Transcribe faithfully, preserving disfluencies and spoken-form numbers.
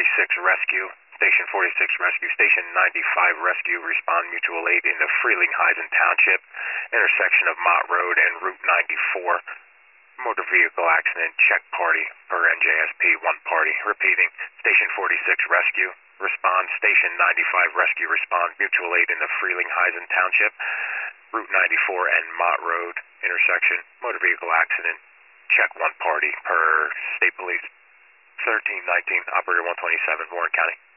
forty-six Rescue. Station forty-six Rescue. Station ninety-five Rescue. Respond mutual aid in the Frelinghuysen Township, intersection of Mott Road and Route ninety-four. Motor vehicle accident. Check party per N J S P. One party. Repeating. Station forty-six Rescue. Respond. Station ninety-five Rescue. Respond mutual aid in the Frelinghuysen Township, Route ninety-four and Mott Road intersection. Motor vehicle accident. Check one party per State Police. thirteen nineteen, Operator one twenty-seven, Warren County.